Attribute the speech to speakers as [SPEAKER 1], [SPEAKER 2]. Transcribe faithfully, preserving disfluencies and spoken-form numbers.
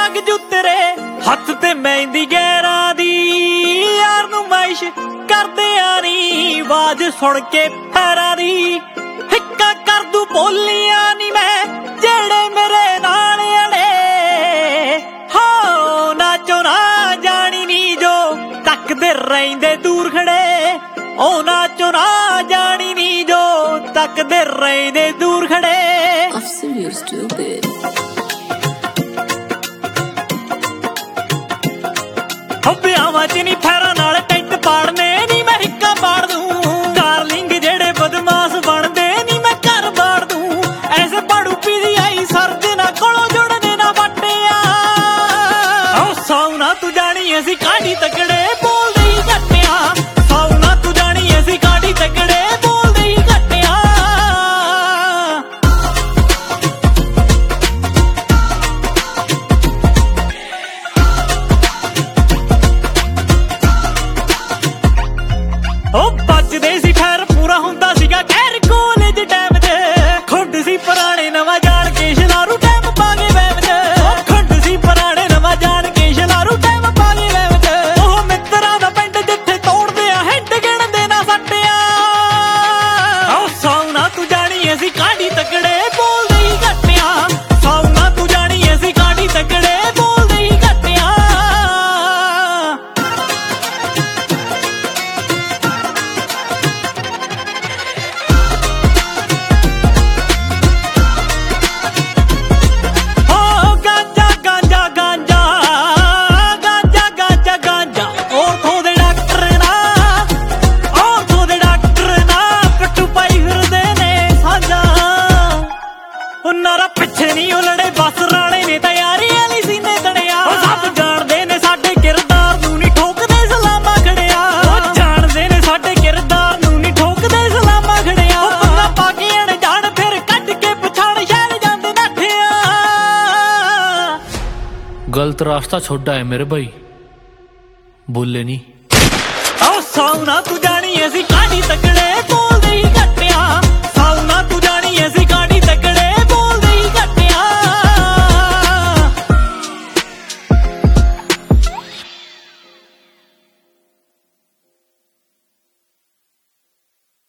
[SPEAKER 1] ਲੱਗ ਜੂ ਤੇਰੇ ਹੱਥ ਤੇ ਮਹਿੰਦੀ ਗਹਿਰਾਂ ਦੀ ਯਾਰ ਨੂੰ ਮੈਸ਼ ਕਰਦੇ ਆ ਨੀ ਆਵਾਜ਼ ਸੁਣ ਕੇ ਪੈਰਾਂ ਦੀ ਹਿੱਕਾ ਕਰ ਦੂ ਬੋਲੀਆਂ ਨੀ ਮੈਂ ਜਿਹੜੇ ਮੇਰੇ ਨਾਲ ਅੜੇ ਹੋ ਨਾਚੋ ਨਾ ਜਾਣੀ ਨੀ ਜੋ ਤੱਕਦੇ ਰਹਿੰਦੇ ਦੂਰ ਖੜੇ ਉਹ ਨਾਚੋ ਨਾ ਜਾਣੀ ਨੀ ਜੋ ਤੱਕਦੇ ਰਹਿੰਦੇ ਦੂਰ ਖੜੇ
[SPEAKER 2] After you're stupid.
[SPEAKER 1] ਵਿਆਹਾਂ ਚ ਨੀ ਫੈਰਾਂ ਨਾਲ ਟੈਂਟ ਪਾੜਨੇ ਨੀ ਮੈਂ ਹਿੱਕਾ ਪਾੜ ਦੂੰ ਡਾਰਲਿੰਗ ਜਿਹੜੇ ਬਦਮਾਸ਼ ਬਣਦੇ ਨੀ ਮੈਂ ਘਰ ਬਾੜ ਦੂੰ ਐਸੇ ਪਾੜੂ ਪੀਦੀ ਆਈ ਸਰਦੇ ਨਾ ਕੋਲੋਂ ਜੁੜਨੇ ਨਾ ਵੱਟਿਆ ਓ ਸੌਣਾ ਤੂੰ ਜਾਣੀ ਅਸੀਂ ਕਾਢੀ ਤਕੜੇ ਬੋਲਦੇ ਹੀ ਘੱਟਿਆ ਸੌਣਾ ਤੂੰ ਜਾਣੀ ਅਸੀਂ ਕਾਢੀ ਤਕੜੇ ਬੋਲਦੇ ਹੀ ਘੱਟਿਆ ਉਹ ਬੱਜਦੇ ਸੀ ਖੈਰ ਪੂਰਾ ਹੁੰਦਾ ਸੀਗਾ ਖੈਰ ਕਾਲਜ ਟਾਈਮ 'ਚ ਖੁੰਡ ਸੀ ਪੁਰਾਣੇ ਨਵਾਂ ਜਾਣ ਕੇ ਸ਼ਲਾਰੂ ਟਾਈਮ ਪਾ ਕੇ ਵੈਬ 'ਚ ਉਹ ਖੁੰਡ ਸੀ ਪੁਰਾਣੇ ਨਵਾਂ ਜਾਣ ਕੇ ਸ਼ਲਾਰੂ ਟਾਈਮ ਪਾ ਕੇ ਵੈਬ 'ਚ ਉਹ ਮਿੱਤਰਾਂ ਦਾ ਪਿੰਡ ਜਿੱਥੇ ਤੋੜਦੇ ਆ ਹਿੱਟ ਗਿਣਦੇ ਨਾ ਸੱਟਿਆ ਉਹ ਸੌਣਾ ਤੂੰ ਜਾਣੀ ਅਸੀਂ ਕਾਢੀ ਤਕੜੇ ਬੋਲਦੇ ਹੀ ਘੱਟਿਆ ਸੌਣਾ ਤੂੰ ਜਾਣੀ ਅਸੀਂ ਕਾਢੀ ਤਕੜੇ ਬੋਲਦੇ ਹੀ ਘੱਟਿਆ ਨਾਰਾ ਪਿੱਛੇ ਨਹੀਂ ਉਲੜੇ ਬਸ ਰਾਣੇ ਨੇ ਤਿਆਰੀ ਵਾਲੀ ਸੀਨੇ ਤੜਿਆ ਉਹ ਸਭ ਜਾਣਦੇ ਨੇ ਸਾਡੇ ਕਿਰਦਾਰ ਨੂੰ ਨਹੀਂ ਠੋਕਦੇ ਸਲਾਮਾਂ ਖੜਿਆ ਉਹ ਜਾਣਦੇ ਨੇ ਸਾਡੇ ਕਿਰਦਾਰ ਨੂੰ ਨਹੀਂ ਠੋਕਦੇ ਸਲਾਮਾਂ ਖੜਿਆ ਉਹ ਪੰਗਾ ਪਾ ਕੇ ਅਣ ਜਾਣ ਫਿਰ ਕੱਢ ਕੇ ਪਛਾਣ ਸ਼ਹਿਰ ਜਾਂਦੇ ਨੱਠਿਆ
[SPEAKER 3] गलत रास्ता छोड़ा है मेरे भाई बोले नहीं
[SPEAKER 1] ओ सौना तू जानी ऐसी काढ़ी तकड़े बोलदे